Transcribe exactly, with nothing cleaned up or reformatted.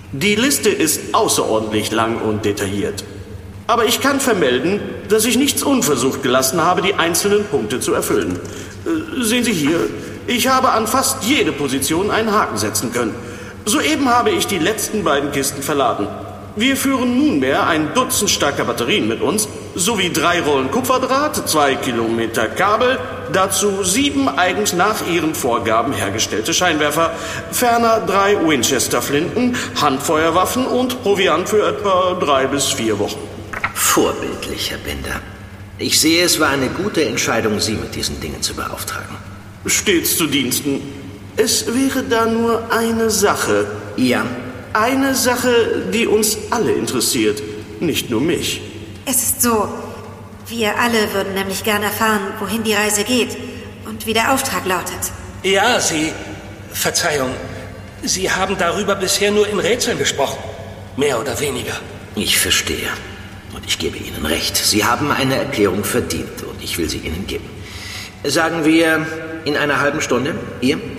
Die Liste ist außerordentlich lang und detailliert. Aber ich kann vermelden, dass ich nichts unversucht gelassen habe, die einzelnen Punkte zu erfüllen. Äh, sehen Sie hier, ich habe an fast jede Position einen Haken setzen können. Soeben habe ich die letzten beiden Kisten verladen. Wir führen nunmehr ein Dutzend starker Batterien mit uns, sowie drei Rollen Kupferdraht, zwei Kilometer Kabel, dazu sieben eigens nach ihren Vorgaben hergestellte Scheinwerfer, ferner drei Winchester-Flinten, Handfeuerwaffen und Proviant für etwa drei bis vier Wochen. Vorbildlich, Herr Binder. Ich sehe, es war eine gute Entscheidung, Sie mit diesen Dingen zu beauftragen. Stets zu Diensten. Es wäre da nur eine Sache. Ja? Eine Sache, die uns alle interessiert, nicht nur mich. Es ist so, wir alle würden nämlich gern erfahren, wohin die Reise geht und wie der Auftrag lautet. Ja, Sie... Verzeihung, Sie haben darüber bisher nur in Rätseln gesprochen. Mehr oder weniger. Ich verstehe. Und ich gebe Ihnen recht. Sie haben eine Erklärung verdient und ich will sie Ihnen geben. Sagen wir in einer halben Stunde. Ihr?